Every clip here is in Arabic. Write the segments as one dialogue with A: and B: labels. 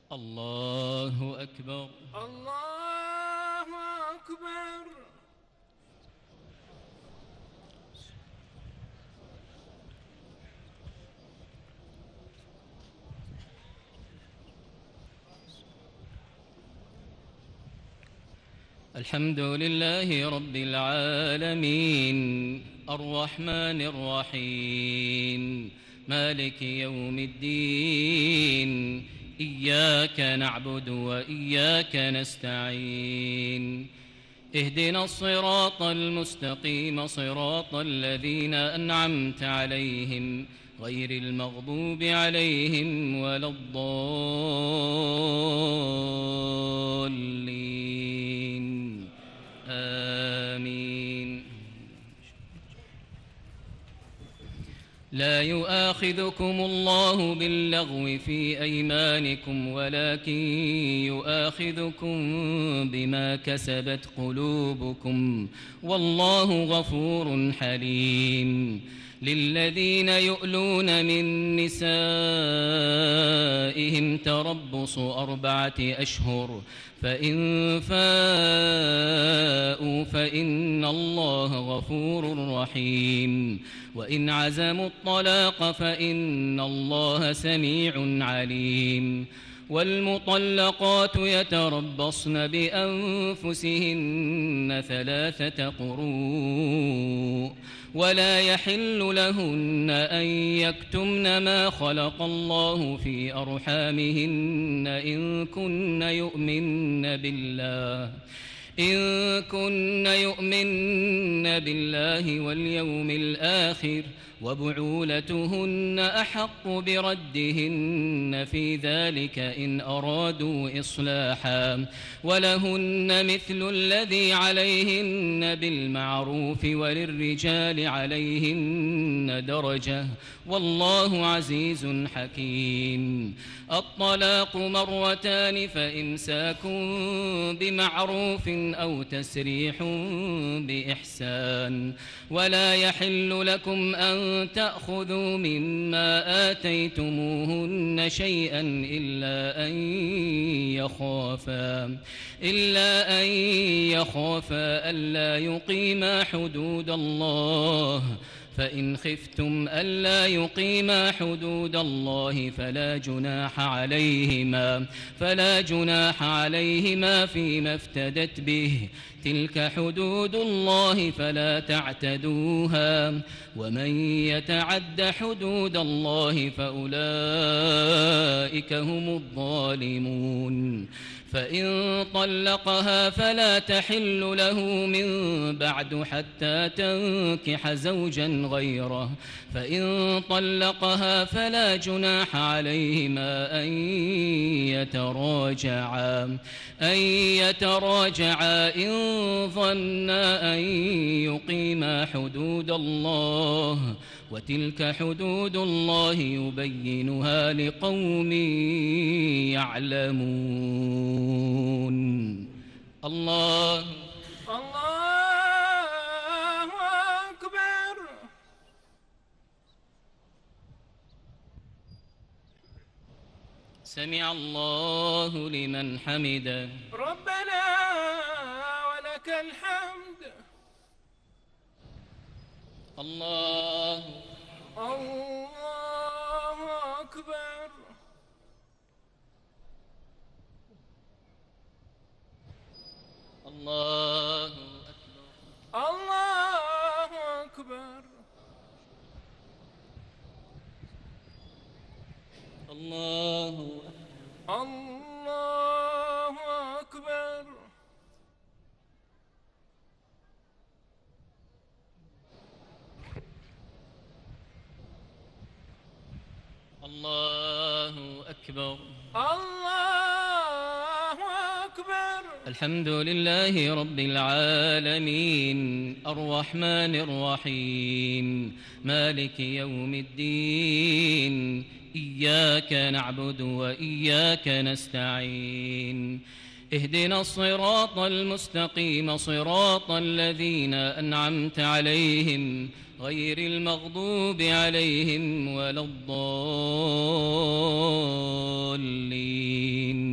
A: الله أكبر.
B: الله أكبر.
A: الحمد لله رب العالمين الرحمن الرحيم مالك يوم الدين إياك نعبد وإياك نستعين اهدنا الصراط المستقيم صراط الذين أنعمت عليهم غير المغضوب عليهم ولا الضالين آمين. لا يؤاخذكم الله باللغو في أيمانكم ولكن يؤاخذكم بما كسبت قلوبكم والله غفور حليم. للذين يؤلون من نسائهم تربص 4 أشهر فإن فاءوا فإن الله غفور رحيم. وإن عزموا الطلاق فإن الله سميع عليم. والمطلقات يتربصن بأنفسهن 3 قروء ولا يحل لهن أن يكتمن ما خلق الله في أرحامهن إن كن يؤمن بالله واليوم الآخر وبعولتهن أحق بردهن في ذلك إن أرادوا إصلاحا ولهن مثل الذي عليهن بالمعروف وللرجال عليهن درجة والله عزيز حكيم. الطلاق 2 فإمساك بمعروف أو تسريح بإحسان ولا يحل لكم أن تأخذوا مما آتيتموهن شيئا إلا أن يخافا ألا يقيما حدود الله فإن خفتم ألا يقيما حدود الله فلا جناح عليهما فيما افتدت به تلك حدود الله فلا تعتدوها ومن يتعد حدود الله فأولئك هم الظالمون. فإن طلقها فلا تحل له من بعد حتى تنكح زوجا غيره فإن طلقها فلا جناح عليهما أن يتراجعا إن ظنا أن يقيما حدود الله وتلك حدود الله يبينها لقوم يعلمون. الله
B: أكبر.
A: سمع الله لمن حمده.
B: ربنا ولك الحمد.
A: الله
B: أكبر.
A: الله
B: أكبر.
A: الله
B: أكبر.
A: الله أكبر.
B: الله أكبر.
A: الحمد لله رب العالمين الرحمن الرحيم مالك يوم الدين إياك نعبد وإياك نستعين اهدنا الصراط المستقيم صراط الذين أنعمت عليهم غير المغضوب عليهم ولا الضالين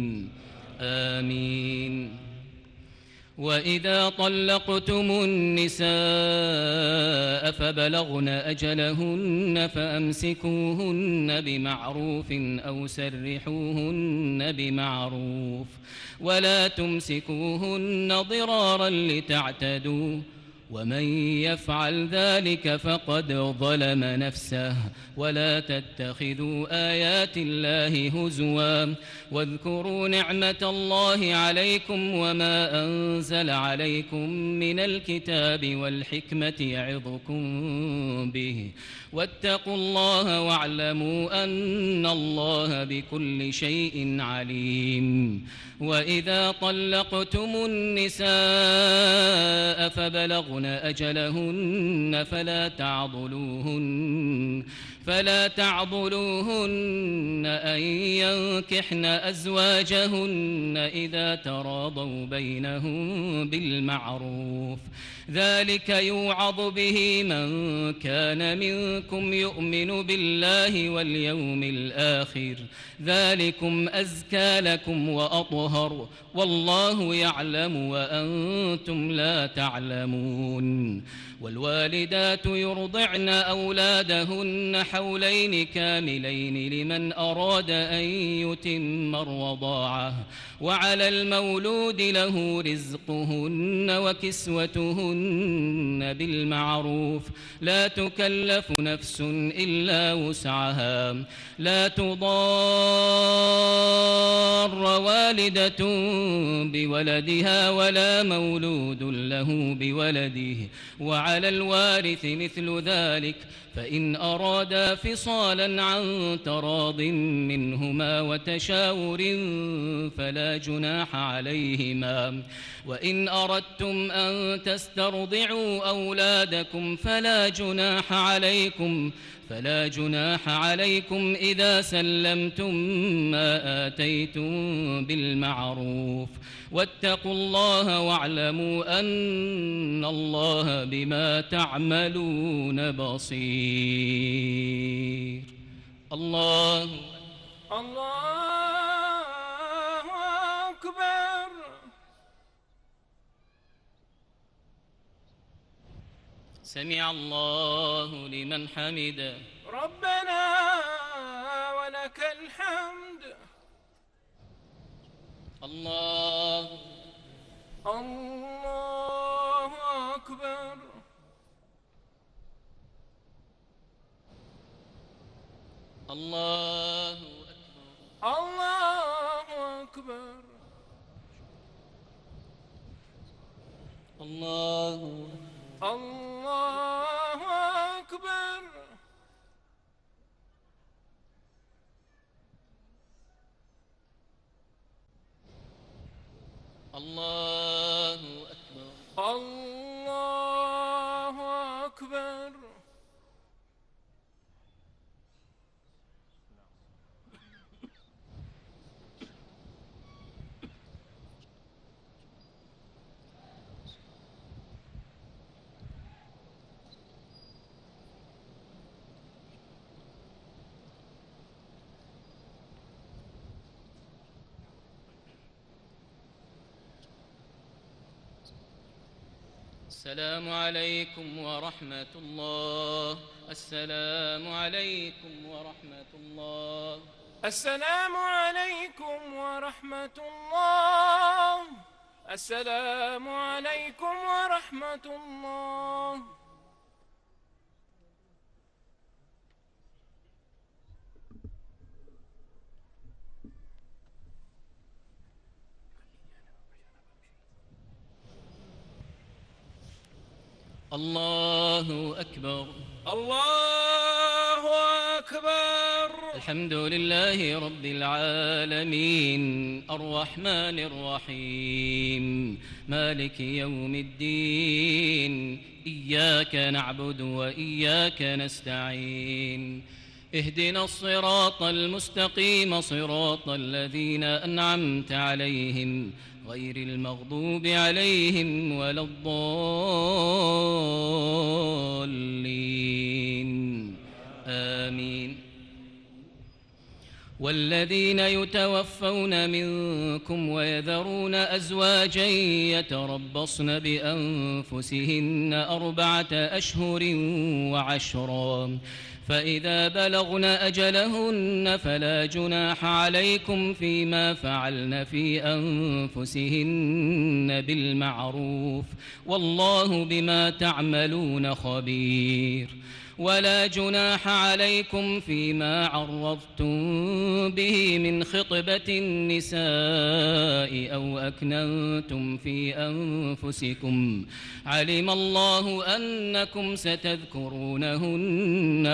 A: آمين. وإذا طلقتم النساء فبلغن أجلهن فأمسكوهن بمعروف أو سرحوهن بمعروف ولا تمسكوهن ضرارا لتعتدوا ومن يفعل ذلك فقد ظلم نفسه ولا تتخذوا آيات الله هزوا واذكروا نعمة الله عليكم وما أنزل عليكم من الكتاب والحكمة يعظكم به واتقوا الله واعلموا أن الله بكل شيء عليم. وإذا طلقتم النساء فبلغن أجلهن فلا تعضلوهن أن ينكحن أزواجهن إذا تراضوا بينهم بالمعروف ذلك يوعظ به من كان منكم يؤمن بالله واليوم الآخر ذلكم أزكى لكم وأطهر والله يعلم وأنتم لا تعلمون. والوالدات يرضعن أولادهن حولين كاملين لمن أراد أن يتم الرضاعة وعلى المولود له رزقهن وكسوتهن بالمعروف لا تكلف نفس إلا وسعها لا تضار والدة بولدها ولا مولود له بولده وعلى الوارث مثل ذلك فإن أرادا فصالا عن تراض منهما وتشاور فلا جناح عليهما وإن أردتم أن تسترضعوا أولادكم فلا جناح عليكم إذا سلمتم ما آتيتم بالمعروف واتقوا الله واعلموا أن الله بما تعملون بصير. الله
B: أكبر.
A: سمع الله لمن حمده.
B: ربنا ولك الحمد.
A: الله
B: أكبر.
A: الله
B: أكبر.
A: الله
B: أكبر.
A: الله أكبر.
B: الله أكبر.
A: السلام عليكم ورحمة الله. السلام عليكم ورحمة الله.
B: السلام عليكم ورحمة الله. السلام عليكم ورحمة الله.
A: الله أكبر.
B: الله أكبر.
A: الحمد لله رب العالمين الرحمن الرحيم مالك يوم الدين إياك نعبد وإياك نستعين اهدنا الصراط المستقيم صراط الذين أنعمت عليهم غير المغضوب عليهم ولا الضالين آمين. والذين يتوفون منكم ويذرون أزواجا يتربصن بأنفسهن 4 أشهر وعشرا فإذا بلغن أجلهن فلا جناح عليكم فيما فعلن في أنفسهن بالمعروف والله بما تعملون خبير ولا جناح عليكم فيما عرضتم به من خطبة النساء أو أكننتم في أنفسكم علم الله أنكم ستذكرونهن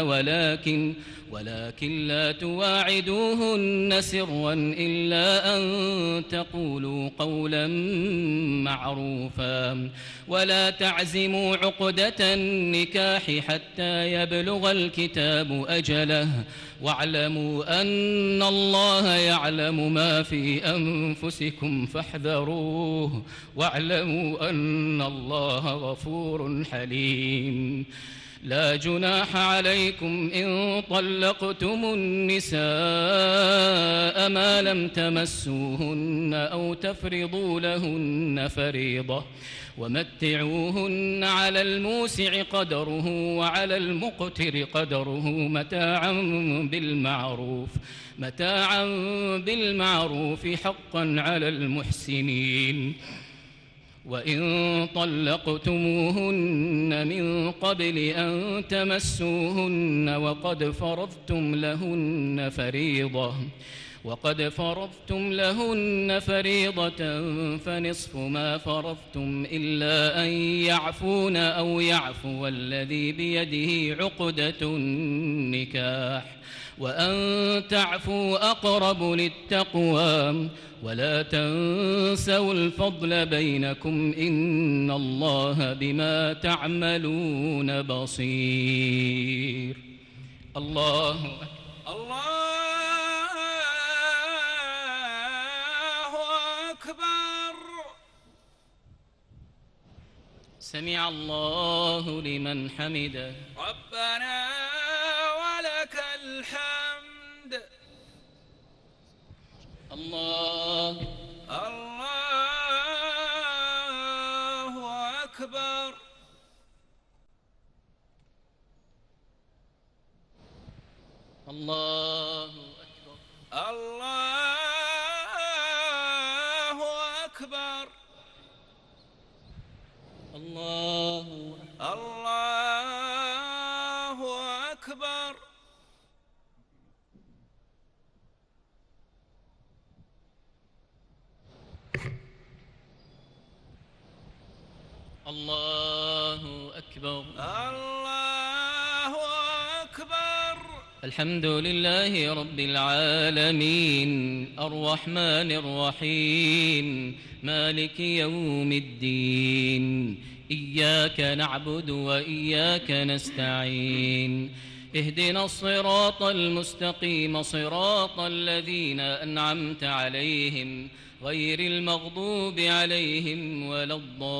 A: ولكن لا تواعدوهن سرا إلا أن تقولوا قولا معروفا ولا تعزموا عقدة النكاح حتى يبلغ الكتاب أجله واعلموا أن الله يعلم ما في أنفسكم فاحذروه واعلموا أن الله غفور حليم لا جناح عليكم إن طلقتم النساء ما لم تمسوهن أو تفرضوا لهن فريضة ومتعوهن على الموسع قدره وعلى المقتر قدره متاعا بالمعروف حقا على المحسنين وإن طلقتموهن من قبل أن تمسوهن وقد فرضتم لهن فريضة فنصف ما فرضتم إلا أن يعفون أو يعفو الذي بيده عقدة النكاح وأن تعفوا أقرب للتقوى ولا تنسوا الفضل بينكم إن الله بما تعملون بصير الله
B: أكبر
A: سمع الله لمن حمده
B: ربنا ولك الحمد
A: الله
B: أكبر
A: الله
B: أكبر
A: الله
B: أكبر
A: الله أكبر
B: الله أكبر
A: الحمد لله رب العالمين الرحمن الرحيم مالك يوم الدين إياك نعبد وإياك نستعين اهدنا الصراط المستقيم صراط الذين أنعمت عليهم غير المغضوب عليهم ولا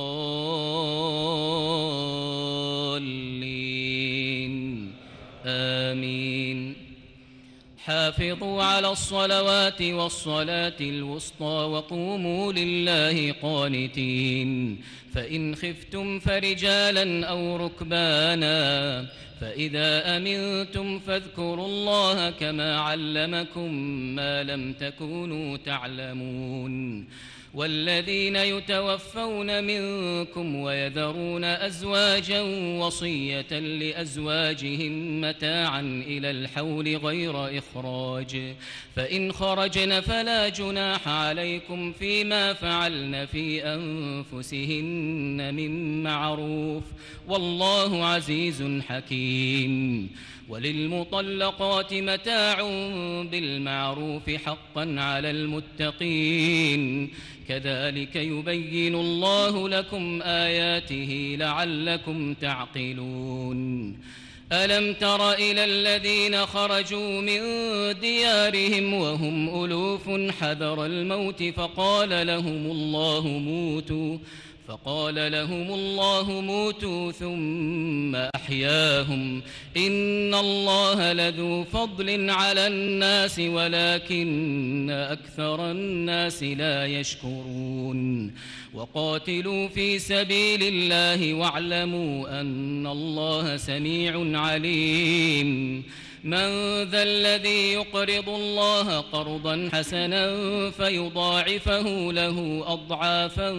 A: الضالين آمين حافظوا على الصلوات والصلاة الوسطى وقوموا لله قانتين فإن خفتم فرجالا أو ركبانا فإذا أمنتم فاذكروا الله كما علمكم ما لم تكونوا تعلمون والذين يتوفون منكم ويذرون أزواجا وصية لأزواجهم متاعا إلى الحول غير إخراج فإن خرجن فلا جناح عليكم فيما فعلن في أنفسهن من معروف والله عزيز حكيم وللمطلقات متاع بالمعروف حقا على المتقين كذلك يبين الله لكم آياته لعلكم تعقلون ألم تر إلى الذين خرجوا من ديارهم وهم ألوف حذر الموت فقال لهم الله موتوا فقال لهم الله موتوا ثم أحياهم إن الله لذو فضل على الناس ولكن أكثر الناس لا يشكرون وقاتلوا في سبيل الله واعلموا أن الله سميع عليم من ذا الذي يقرض الله قرضا حسنا فيضاعفه له أضعافا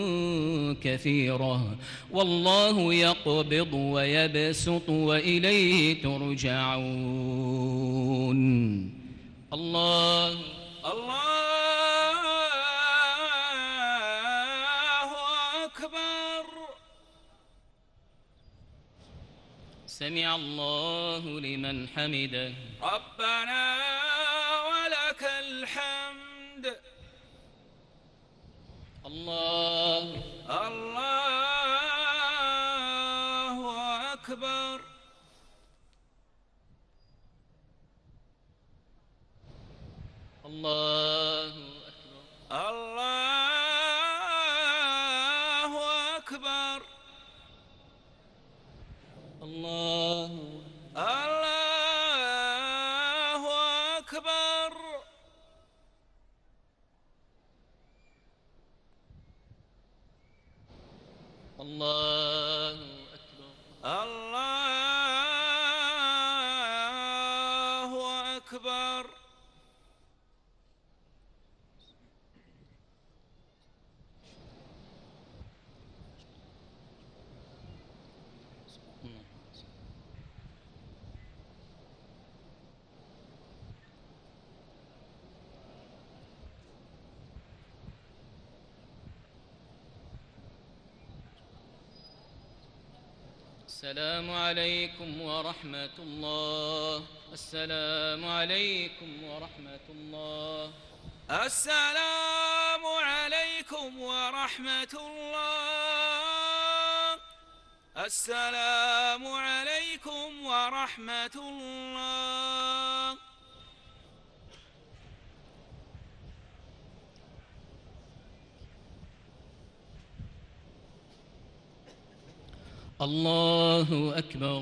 A: كثيرة والله يقبض ويبسط وإليه ترجعون. الله
B: أكبر.
A: سمع الله لمن حمده.
B: ربنا ولك الحمد.
A: الله
B: أكبر.
A: الله
B: أكبر.
A: الله
B: أكبر.
A: الله
B: أكبر.
A: السلام عليكم ورحمة الله. السلام عليكم ورحمة الله.
B: السلام عليكم ورحمة الله. السلام عليكم ورحمة الله.
A: الله أكبر.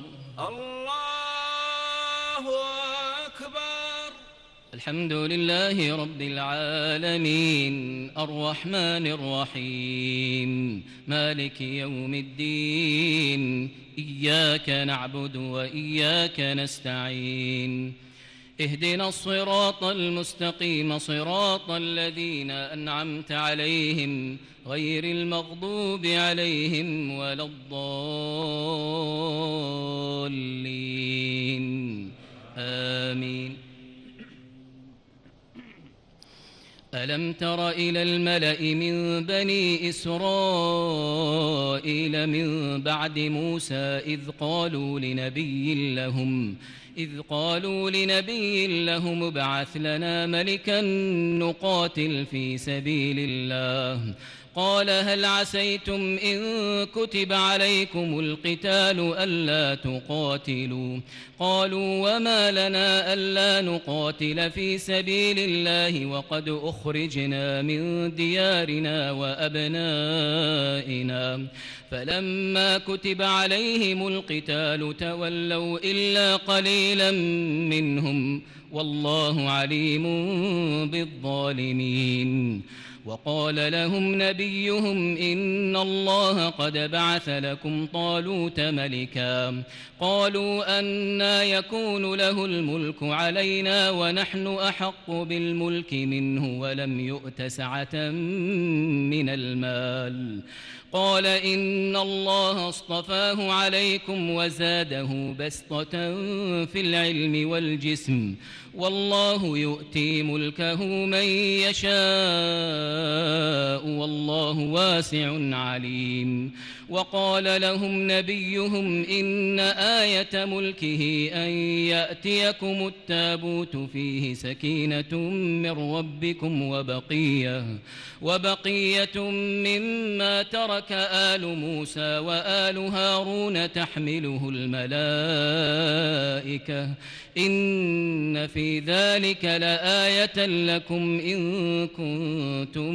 B: الله أكبر.
A: الحمد لله رب العالمين الرحمن الرحيم مالك يوم الدين إياك نعبد وإياك نستعين اهدنا الصراط المستقيم صراط الذين أنعمت عليهم غير المغضوب عليهم ولا الضالين آمين. ألم تر إلى الملأ من بني إسرائيل من بعد موسى إذ قالوا لنبي لهم ابعث لنا ملكا نقاتل في سبيل الله قال هل عسيتم إن كتب عليكم القتال ألا تقاتلوا قالوا وما لنا ألا نقاتل في سبيل الله وقد أخرجنا من ديارنا وأبنائنا فلما كتب عليهم القتال تولوا إلا قليلا منهم والله عليم بالظالمين. وقال لهم نبيهم إن الله قد بعث لكم طالوت ملكا قالوا أنى يكون له الملك علينا ونحن أحق بالملك منه ولم يؤت سعة من المال قال إن الله اصطفاه عليكم وزاده بسطة في العلم والجسم والله يؤتي ملكه من يشاء والله واسع عليم. وقال لهم نبيهم إن آية ملكه أن يأتيكم التابوت فيه سكينة من ربكم وبقية مما ترك آل موسى وآل هارون تحمله الملائكة إن إن في ذلك لآية لكم إن كنتم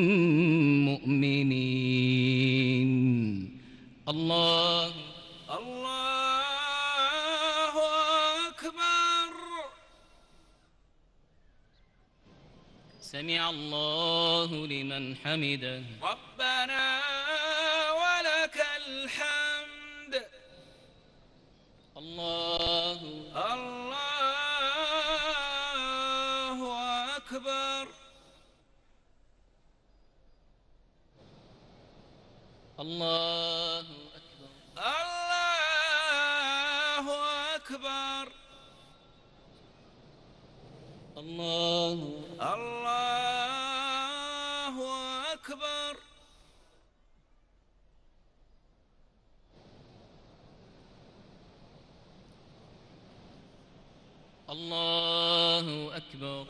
A: مؤمنين. الله
B: أكبر.
A: سمع الله لمن حمده.
B: ربنا ولك الحمد.
A: الله
B: أكبر.
A: الله أكبر.
B: الله أكبر.
A: الله
B: أكبر.
A: الله أكبر.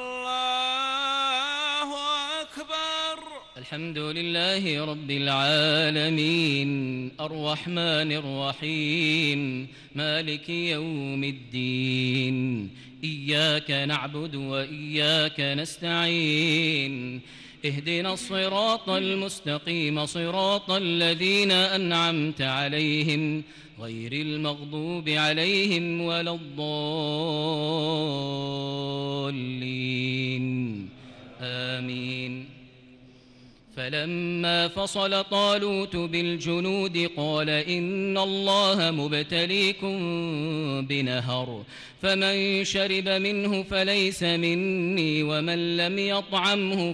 B: الله أكبر.
A: الحمد لله رب العالمين الرحمن الرحيم مالك يوم الدين. إياك نعبد وإياك نستعين. اهدنا الصراط المستقيم صراط الذين أنعمت عليهم غير المغضوب عليهم ولا الضالين. آمين. فلما فصل طالوت بالجنود قال إن الله مبتليكم بنهر فمن شرب منه فليس مني ومن لم يطعمه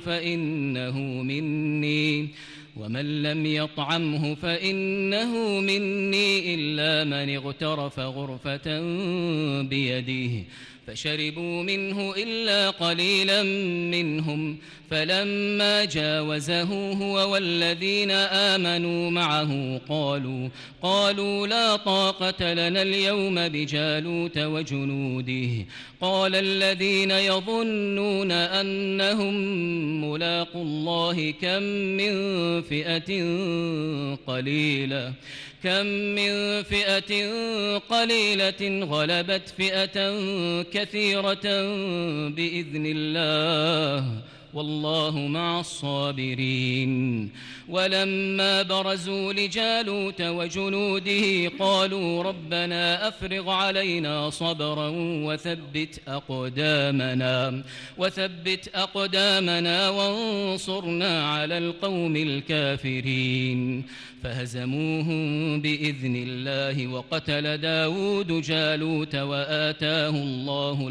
A: فإنه مني إلا من اغترف غرفة بيده فشربوا منه إلا قليلا منهم. فلما جاوزه هو والذين آمنوا معه قالوا لا طاقة لنا اليوم بجالوت وجنوده. قال الذين يظنون أنهم ملاقو الله كم من فئة قليلة غلبت فئة كثيرة بإذن الله والله مع الصابرين. ولما برزوا لجالوت وجنوده قالوا ربنا أفرغ علينا صبرا وثبت أقدامنا وانصرنا على القوم الكافرين. فهزموهم بإذن الله وقتل داود جالوت وآتاه الله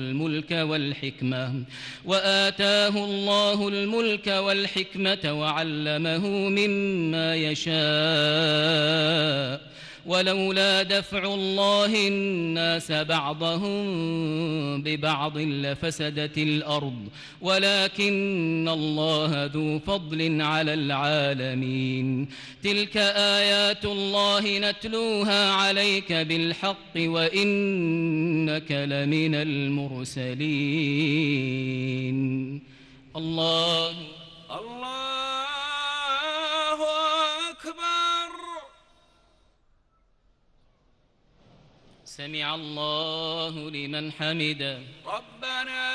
A: الملك والحكمة وعلمه مما يشاء. ولولا دفع الله الناس بعضهم ببعض لفسدت الأرض ولكن الله ذو فضل على العالمين. تلك آيات الله نتلوها عليك بالحق وإنك لمن المرسلين. الله
B: أكبر.
A: سمع الله لمن حمده.
B: ربنا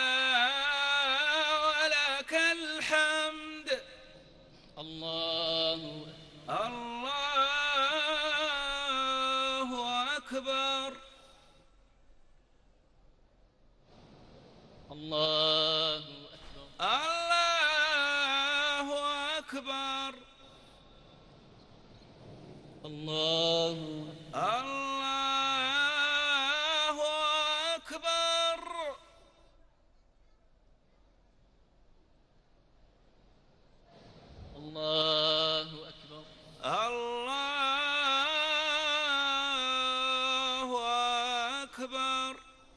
B: ولك الحمد.
A: الله
B: أكبر.
A: الله
B: أكبر.
A: الله
B: أكبر.
A: الله أكبر.
B: الله أكبر.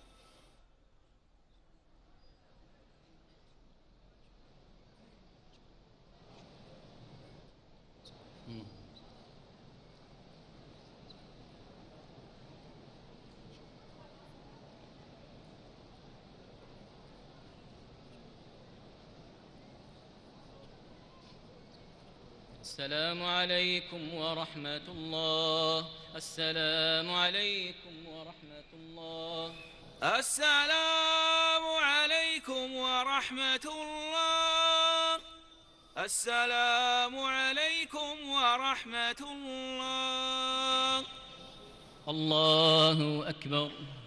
A: السلام عليكم ورحمة الله. السلام عليكم ورحمة الله.
B: السلام ورحمة الله. السلام عليكم ورحمة الله.
A: الله أكبر.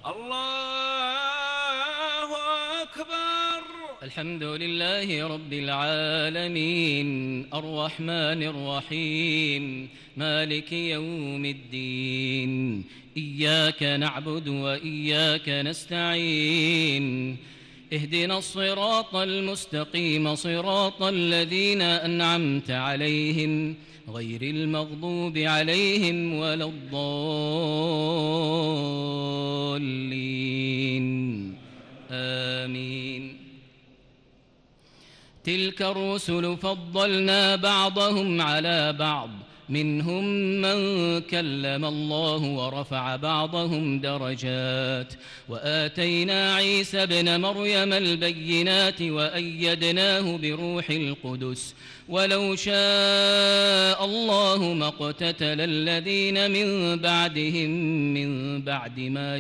B: الله أكبر.
A: الحمد لله رب العالمين الرحمن الرحيم مالك يوم الدين. إياك نعبد وإياك نستعين. اهدنا الصراط المستقيم صراط الذين أنعمت عليهم غير المغضوب عليهم ولا الضالين آمين. تلك الرسل فضلنا بعضهم على بعض منهم من كلم الله ورفع بعضهم درجات وآتينا عيسى ابن مريم البينات وأيدناه بروح القدس ولو شاء الله ما اقتتل الذين من بعدهم من بعد ما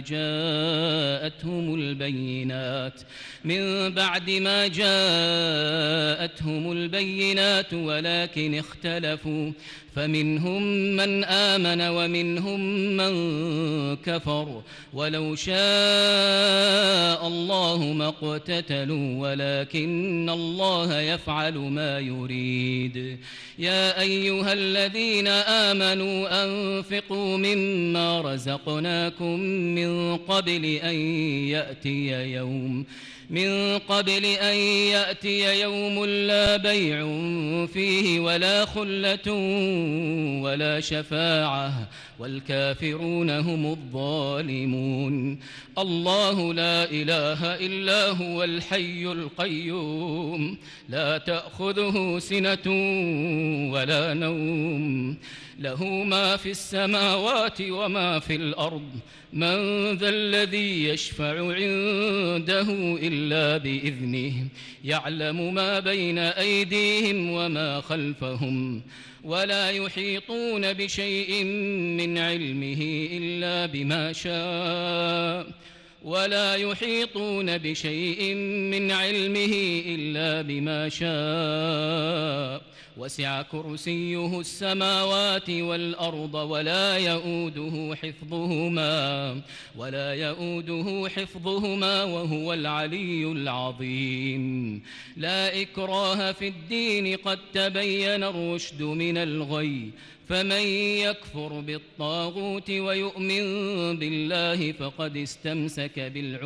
A: جاءتهم البينات ولكن اختلفوا فمنهم من آمن ومنهم من كفر ولو شاء الله ما اقتتلوا ولكن الله يفعل ما يريد. يا أيها الذين آمنوا أنفقوا مما رزقناكم من قبل أن يأتي يوم لا بيع فيه ولا خلة ولا شفاعة والكافرون هم الظالمون. الله لا إله إلا هو الحي القيوم لا تأخذه سنة ولا نوم له ما في السماوات وما في الأرض من ذا الذي يشفع عنده إلا بإذنه يعلم ما بين أيديهم وما خلفهم ولا يحيطون بشيء من علمه إلا بما شاء وسع كرسيه السماوات والأرض ولا يؤوده حفظهما وهو العلي العظيم. لا إكراه في الدين قد تبين الرشد من الغي فمن يكفر بالطاغوت ويؤمن بالله فقد استمسك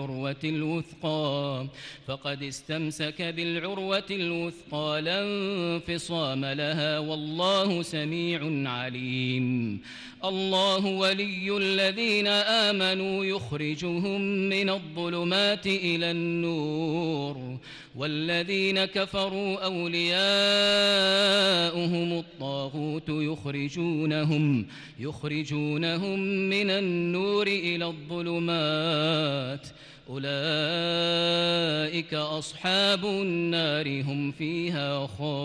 A: بالعروة الوثقى لا انفصام لها والله سميع عليم. الله ولي الذين آمنوا يخرجهم من الظلمات إلى النور والذين كفروا أولياؤهم الطاغوت يخرجونهم من النور إلى الظلمات أولئك أصحاب النار هم فيها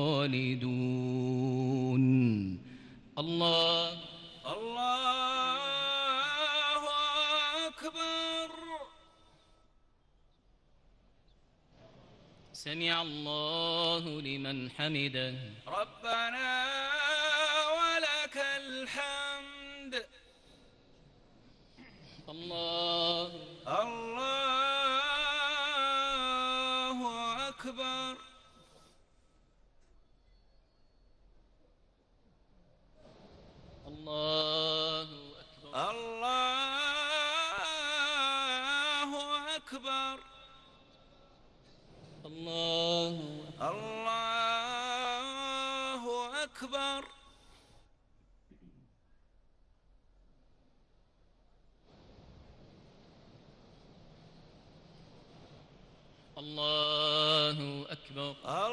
A: خالدون. الله
B: أكبر.
A: سمع الله لمن حمده.
B: ربنا ولك الحمد.
A: الله
B: أكبر.
A: الله أكبر.
B: الله أكبر.
A: الله
B: أكبر.
A: الله أكبر.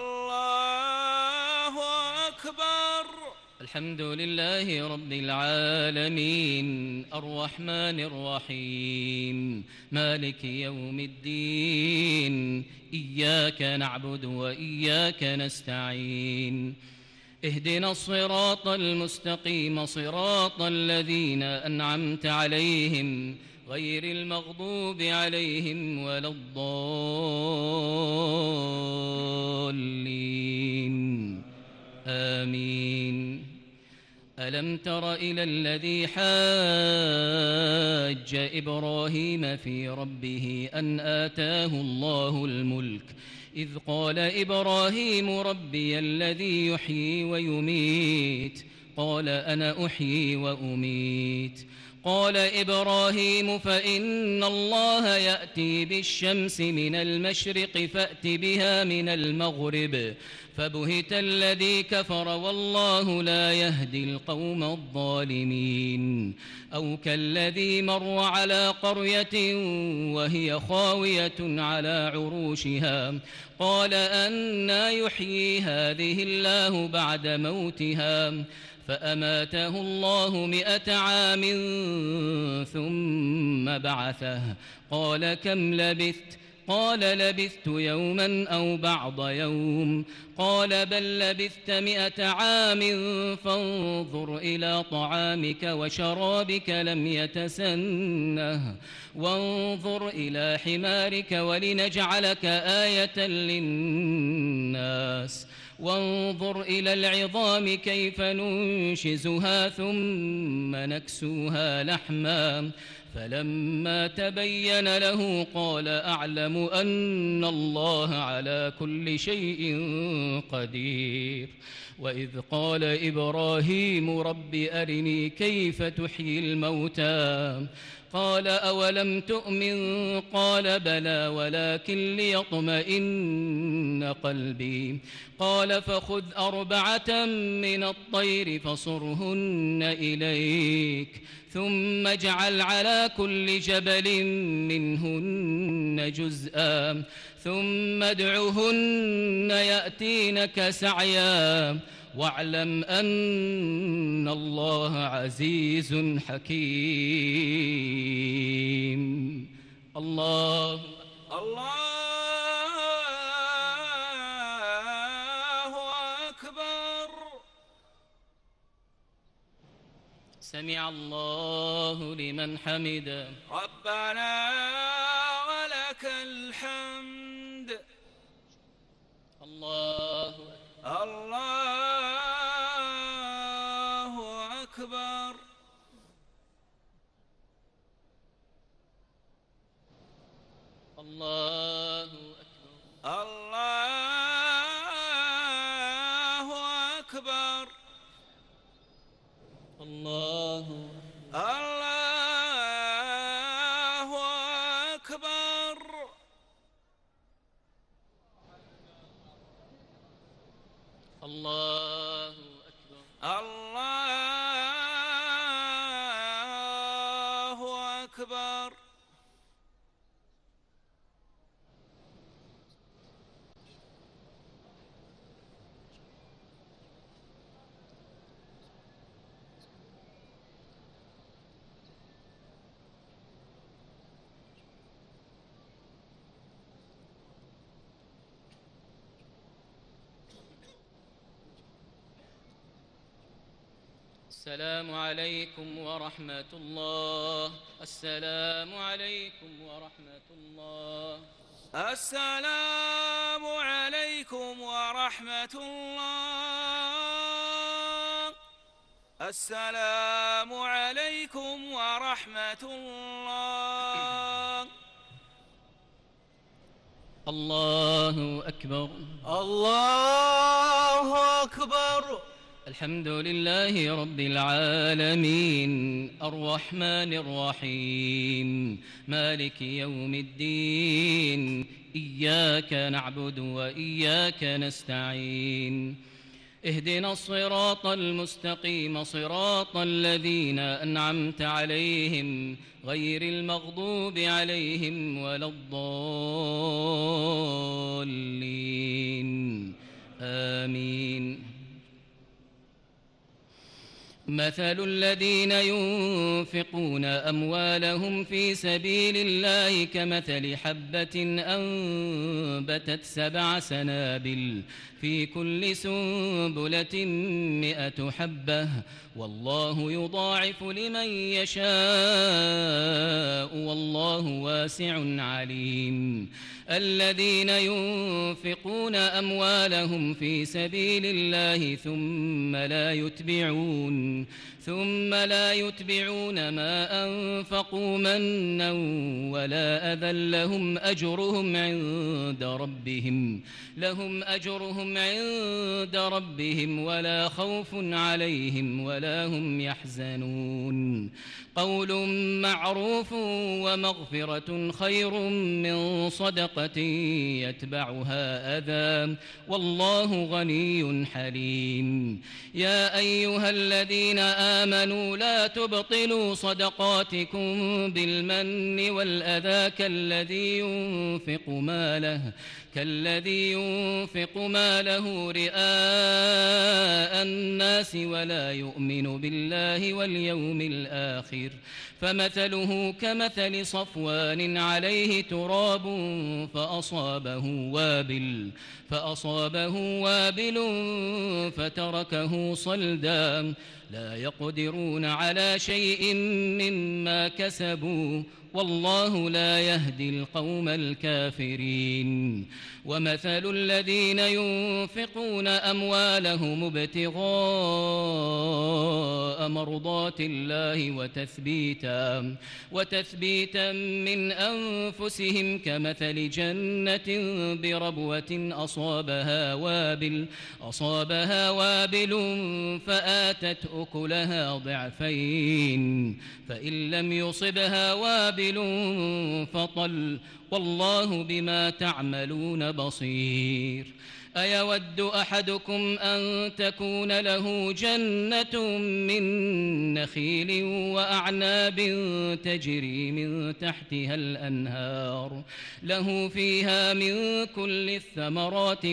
B: الله أكبر.
A: الحمد لله رب العالمين الرحمن الرحيم مالك يوم الدين. إياك نعبد وإياك نستعين. اهدنا الصراط المستقيم صراط الذين أنعمت عليهم غير المغضوب عليهم ولا الضالين ألم تر إلى الذي حاج إبراهيم في ربه أن آتاه الله الملك إذ قال إبراهيم ربي الذي يحيي ويميت قال أنا أحيي وأميت قال إبراهيم فإن الله يأتي بالشمس من المشرق فأت بها من المغرب فبهت الذي كفر والله لا يهدي القوم الظالمين أو كالذي مر على قرية وهي خاوية على عروشها قال أنى يحيي هذه الله بعد موتها فأماته الله 100 عام ثم بعثه قال كم لبثت قال لبثت يوما أو بعض يوم قال بل لبثت 100 عام فانظر إلى طعامك وشرابك لم يتسنه وانظر إلى حمارك ولنجعلك آية للناس وانظر إلى العظام كيف ننشزها ثم نكسوها لحما فلما تبين له قال أعلم أن الله على كل شيء قدير وإذ قال إبراهيم رب أرني كيف تحيي الموتى قال أولم تؤمن قال بلى ولكن ليطمئن قلبي قال فخذ 4 من الطير فصرهن إليك ثم اجعل على كل جبل منهن جزءا ثم ادعهن يأتينك سعيا واعلم أن الله عزيز حكيم الله
B: أكبر.
A: سمع الله لمن حمده
B: ربنا ولك الحمد.
A: الله
B: أكبر.
A: الله أكبر.
B: الله أكبر.
A: الله
B: أكبر.
A: الله أكبر.
B: الله أكبر.
A: السلام عليكم ورحمة الله. السلام عليكم ورحمة الله.
B: السلام عليكم ورحمة الله. السلام عليكم ورحمة الله.
A: الله أكبر.
B: الله أكبر.
A: الحمد لله رب العالمين الرحمن الرحيم مالك يوم الدين إياك نعبد وإياك نستعين اهدنا الصراط المستقيم صراط الذين أنعمت عليهم غير المغضوب عليهم ولا الضالين آمين. مثل الذين ينفقون أموالهم في سبيل الله كمثل حبة أنبتت 7 سنابل في كل سنبلة 100 حبة والله يضاعف لمن يشاء والله واسع عليم. الذين ينفقون أموالهم في سبيل الله ثم لا يتبعون ثم لا يتبعون ما أنفقوا منا ولا أذى لهم أجرهم عند ربهم ولا خوف عليهم ولا هم يحزنون قول معروف ومغفرة خير من صدقة يتبعها أذى والله غني حليم يا أيها الذين آمنوا لا تبطلوا صدقاتكم بالمن والأذى كالذي ينفق ماله رئاء الناس ولا يؤمن بالله واليوم الآخر فمثله كمثل صفوان عليه تراب فأصابه وابل فتركه صلدا لا يقدرون على شيء مما كسبوا والله لا يهدي القوم الكافرين ومثل الذين ينفقون أموالهم ابتغاء مرضات الله وتثبيتا من أنفسهم كمثل جنة بربوة أصابها وابل فآتت أكلها ضعفين فإن لم يصبها وابل فطل والله بما تعملون بصير أيود أحدكم أن تكون له جنة من نخيل وأعناب تجري من تحتها الأنهار له فيها من كل الثمرات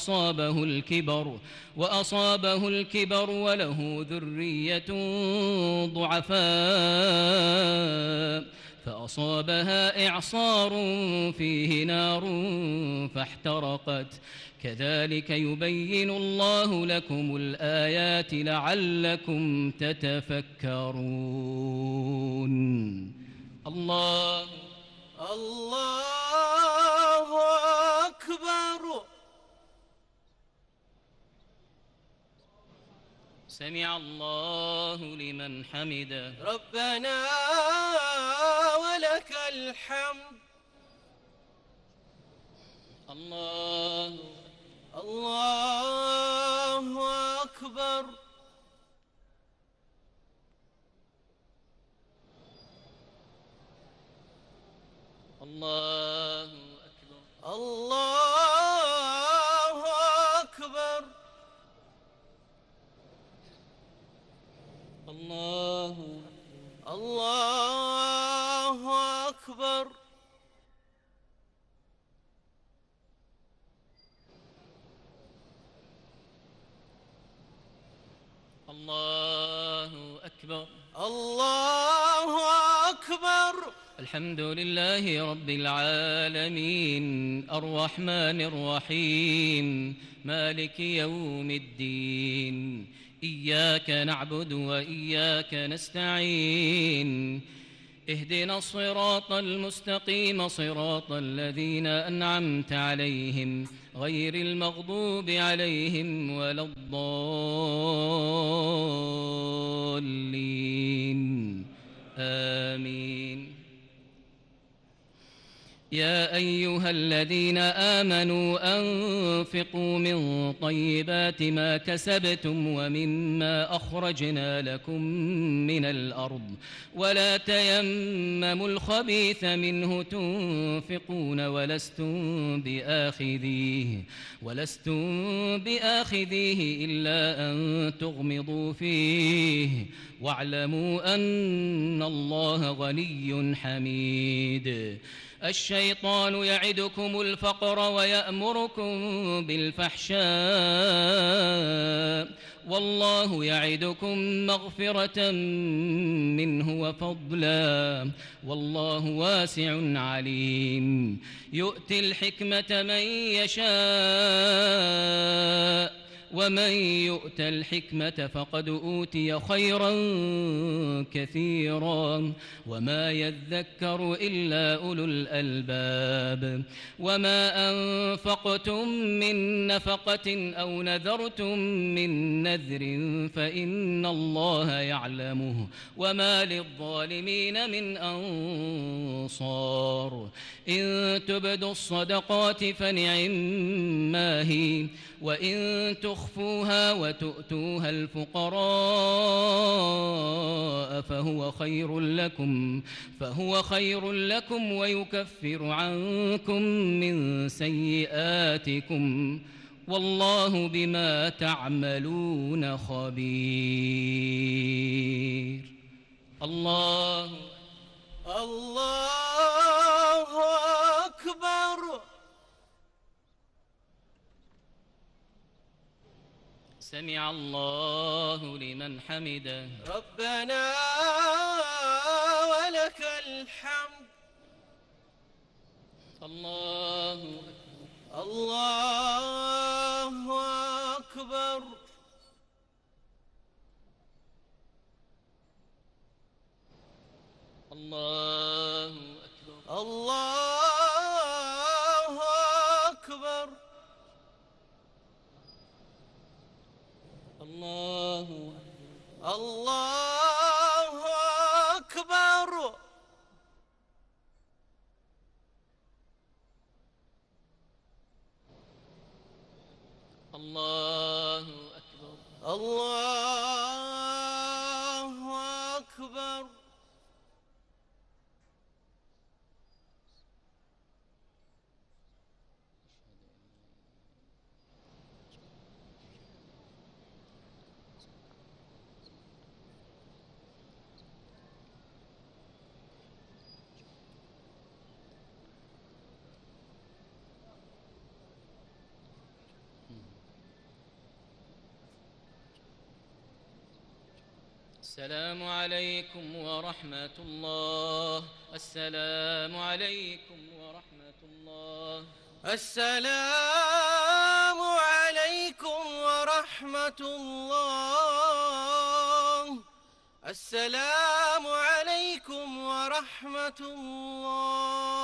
A: وأصابه الكبر وله ذرية ضعفاء فأصابها إعصار فيه نار فاحترقت كذلك يبين الله لكم الآيات لعلكم تتفكرون الله
B: أكبر
A: سمع الله لمن حمده
B: ربنا ولك الحمد
A: الله
B: أكبر
A: الله أكبر
B: الله أكبر
A: الله
B: أكبر
A: الله أكبر
B: الله أكبر
A: الحمد لله رب العالمين الرحمن الرحيم مالك يوم الدين إياك نعبد وإياك نستعين اهدنا الصراط المستقيم صراط الذين أنعمت عليهم غير المغضوب عليهم ولا الضالين آمين يا أيها الذين آمنوا أنفقوا من طيبات ما كسبتم ومما أخرجنا لكم من الأرض ولا تيمموا الخبيث منه تنفقون ولستم بآخذيه إلا أن تغمضوا فيه واعلموا أن الله غني حميد الشيطان يعدكم الفقر ويأمركم بالفحشاء والله يعدكم مغفرة منه وفضلا والله واسع عليم يؤتي الحكمة من يشاء ومن يؤت الحكمة فقد أوتي خيرا كثيرا وما يذكر إلا أولو الألباب وما أنفقتم من نفقة أو نذرتم من نذر فإن الله يعلمه وما للظالمين من أنصار إن تبدوا الصدقات فنعما هي وإن تخفوها وتؤتوها الفقراء فهو خير لكم ويكفر عنكم من سيئاتكم والله بما تعملون خبير. الله
B: أكبر.
A: سمع الله لمن حمده.
B: ربنا ولك الحمد.
A: الله
B: أكبر.
A: الله أكبر.
B: الله أكبر.
A: الله
B: أكبر.
A: الله أكبر.
B: الله أكبر.
A: السلام عليكم ورحمة الله. السلام عليكم ورحمة الله.
B: السلام عليكم ورحمة الله. السلام عليكم ورحمة الله.